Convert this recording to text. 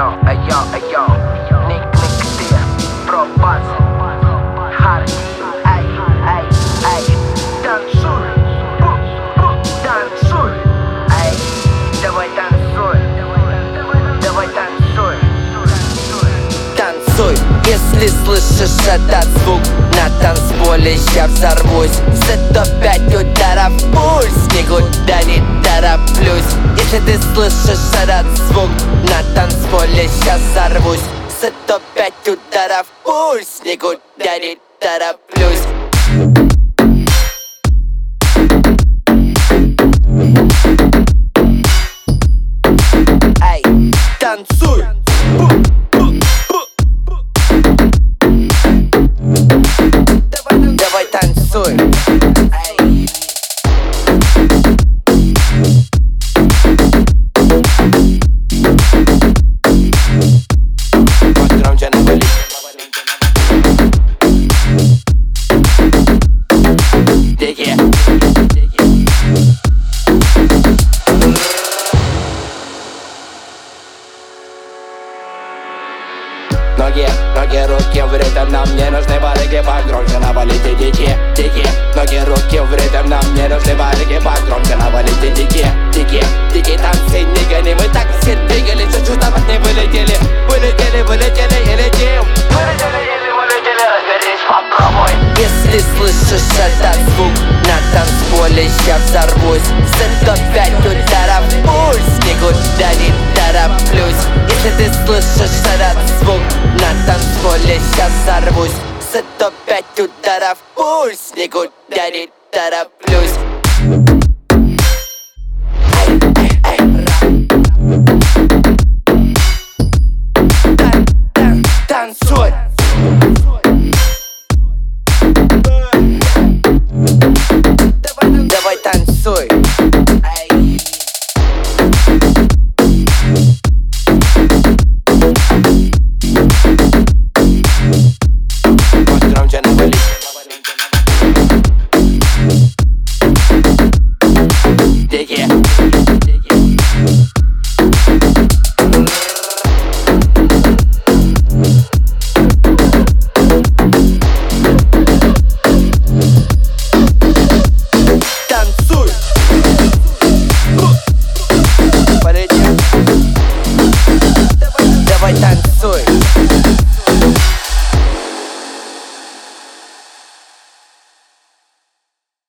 айо, ник, где, пробац, харди, ай, танцуй, танцуй, ай, давай танцуй, танцуй, если слышишь этот звук на танцполе, я взорвусь. За 105 ударов пульс, никуда не тороплюсь. Если ты слышишь этот звук на танцполе, я взорвусь. За 105 ударов пульс, никуда не тороплюсь. Эй, танцуй! Давай танцуй! Эй. Громче навали. Дикие. Ноги, руки в ритм, нам не нужны барыги, погромче навалите. Дикие, ноги, руки в ритм, нам не нужны барыги, погромче навалите. Дикие танцы не гони, мы так все двигались, чуть-чуть от не вылетели и летим. Развернись, попробуй. Если слышишь этот звук на танцполе, я взорвусь. За 105 ударов пульс, никуда не тороплюсь. Если ты слышишь этот звук на танцполе, я взорвусь. За 105 ударов пульс, никуда не тороплюсь.